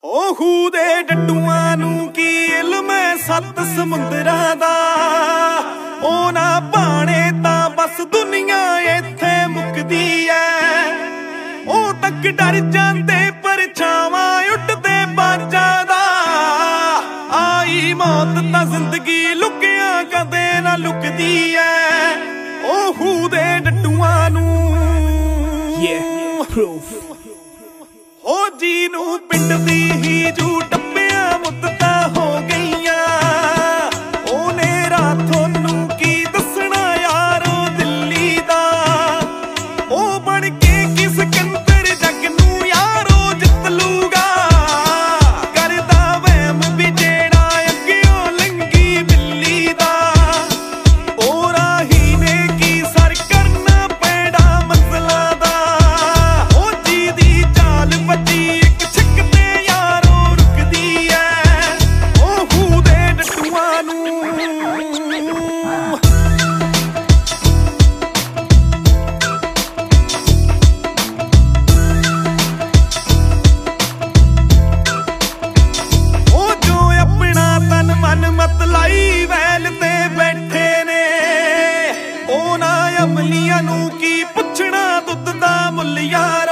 ओहू दे डड्डूआं नूं की इल्म है सत्त समुंदरां दा। ओ ना भाणे तां बस दुनिया इत्थे मुकदी ऐ। ओ तक डर जांदे परछावां उड्डदे बाजां दा। आई मौत तां जिंदगी लुकिया कदे ना लुकदी ऐ। ओहू दे डड्डूआं नूं हो जी नूं पिंड दी ही जू टप्पिया मुद्दता हो गईयां। ओने राथों की दसना यारो दिल्ली दा। ओ बन के किस कंतर जग नूं यारो जित लूगा। करदा वहम भी जेड़ा अग्गियों लंगी बिल्ली दा। ओ राही ने की सर करना पैड़ा मंज़िलां दा। ओ जी दी चाल बची एक छिकते यारो रुकदी ऐ। ओहू दे डड्डूआं नूं अपना तन मन मत लाई वैल ते बैठे ने। ओ ना अमलियां नूं की पुछना दुੱਧ दा मुੱਲ यार।